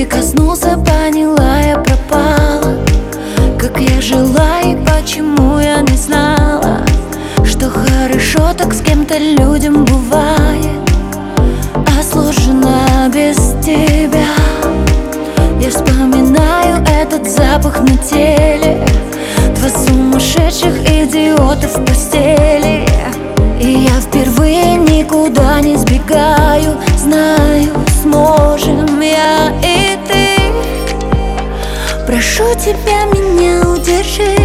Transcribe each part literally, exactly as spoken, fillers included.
коснулся, поняла, я пропала. Как я жила и почему я не знала, что хорошо так с кем-то людям бывает, а сложно без тебя. Я вспоминаю этот запах на теле, два сумасшедших идиота в постели. И я впервые никуда не сбегаю, знаю, сможем я и ты. Прошу тебя, меня удержи.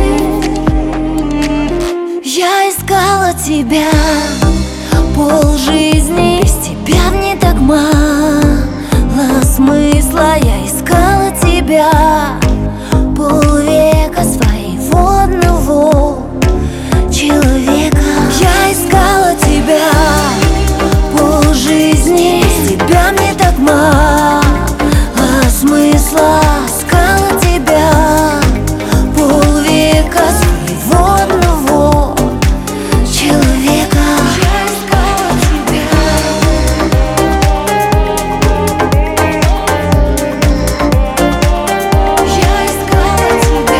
Я искала тебя полжизни, без тебя мне так мало смысла. Я искала тебя полвека, своего одного человека. Я искала тебя полжизни, без тебя мне так мало смысла. Искала тебя полвека, своего одного человека. Я искала тебя. Я искала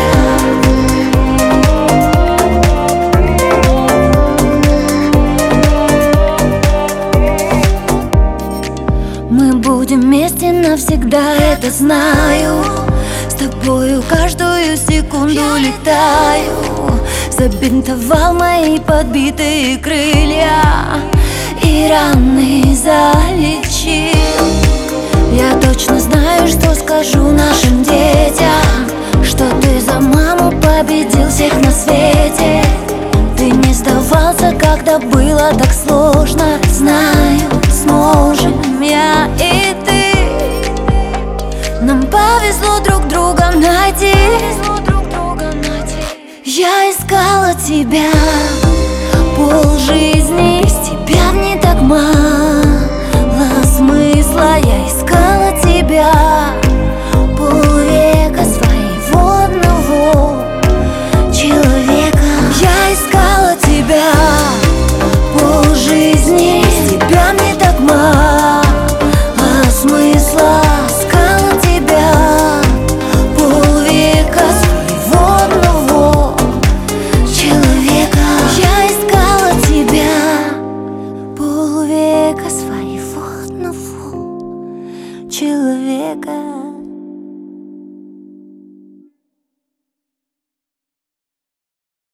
тебя. Мы будем вместе навсегда, это знаю. С тобою каждую секунду летаю. Забинтовал мои подбитые крылья и раны залечил. Я точно знаю, что скажу нашим детям, что ты за маму победил всех на свете. Ты не сдавался, когда было так сложно.